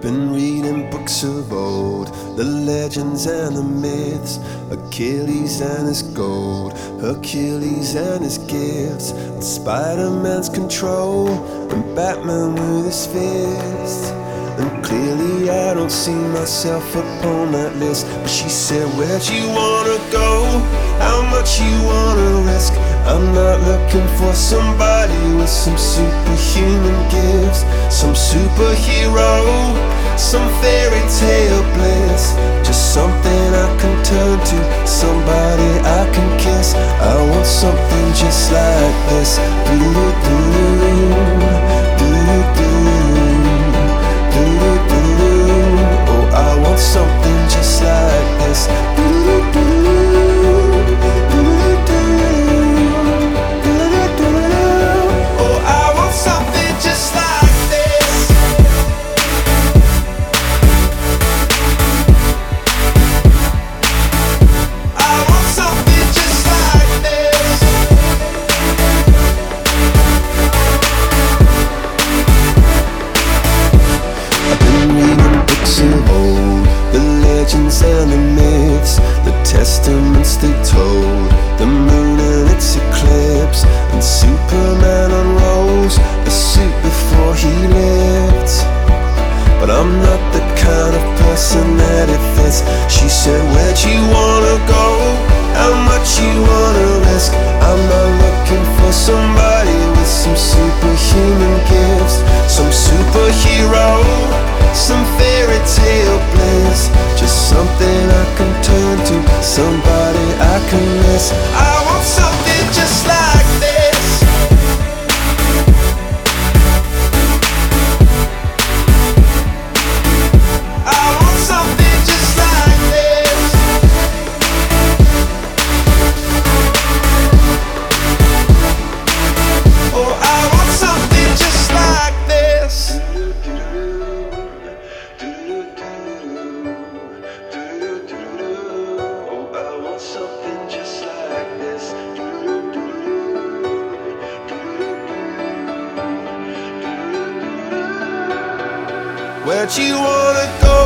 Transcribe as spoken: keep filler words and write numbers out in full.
Been reading books of old, the legends and the myths, Achilles and his gold, Hercules and his gifts, and Spider-Man's control, and Batman with his fists. And clearly I don't see myself upon that list. But she said, where'd you wanna go? How much you wanna risk? I'm not looking for somebody with some superhuman gifts, some superhero, some fairy tale bliss. Just something I can turn to, somebody I can kiss. I want something just like this. Do-do-do, do-do-do, do-do-do. Oh, I want something just like this. Do-do-do, do-do-do. And the myths, the testaments they told, the moon and its eclipse, and Superman unrolls the suit before he lived. But I'm not the kind of person that it fits. She said, where'd you wanna go? How much you wanna risk? I'm not looking for somebody with some superhuman gifts, some superhero, some fairy tale bliss. Just something I can turn to, somebody I can miss. I want something just like this. I want something just like this. Oh, I want something just like this. Something just like this. Where'd you wanna go?